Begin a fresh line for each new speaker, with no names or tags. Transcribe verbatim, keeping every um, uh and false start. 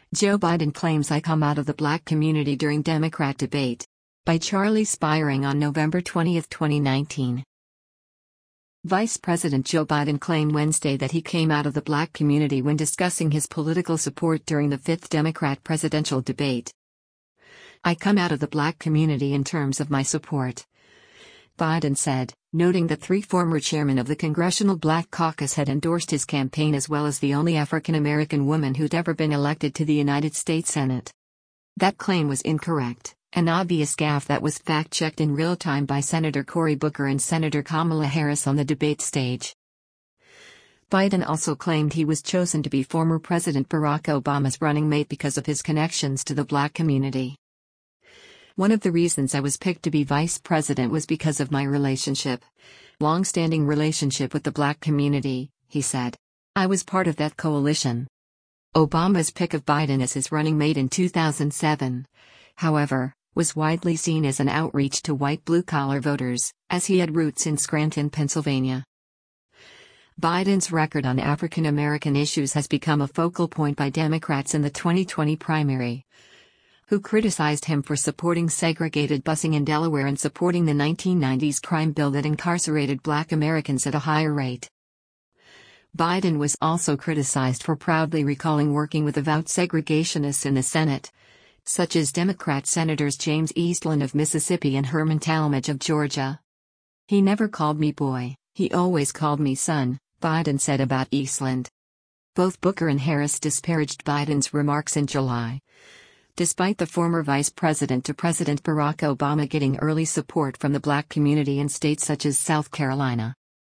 Joe Biden claims I come out of the black community during Democrat debate. By Charlie Spiring on November twentieth, twenty nineteen. Vice President Joe Biden claimed Wednesday that he came out of the black community when discussing his political support during the fifth Democrat presidential debate. "I come out of the black community in terms of my support," Biden said, noting that three former chairmen of the Congressional Black Caucus had endorsed his campaign, as well as the only African American woman who'd ever been elected to the United States Senate. That claim was incorrect, an obvious gaffe that was fact-checked in real time by Senator Cory Booker and Senator Kamala Harris on the debate stage. Biden also claimed he was chosen to be former President Barack Obama's running mate because of his connections to the black community. "One of the reasons I was picked to be vice president was because of my relationship, long-standing relationship with the black community," he said. "I was part of that coalition." Obama's pick of Biden as his running mate in two thousand seven, however, was widely seen as an outreach to white blue-collar voters, as he had roots in Scranton, Pennsylvania. Biden's record on African American issues has become a focal point by Democrats in the twenty twenty primary, who criticized him for supporting segregated busing in Delaware and supporting the nineteen nineties crime bill that incarcerated black Americans at a higher rate. Biden was also criticized for proudly recalling working with avowed segregationists in the Senate, such as Democrat Senators James Eastland of Mississippi and Herman Talmadge of Georgia. "He never called me boy, he always called me son," Biden said about Eastland. Both Booker and Harris disparaged Biden's remarks in July, despite the former vice president to President Barack Obama getting early support from the black community in states such as South Carolina.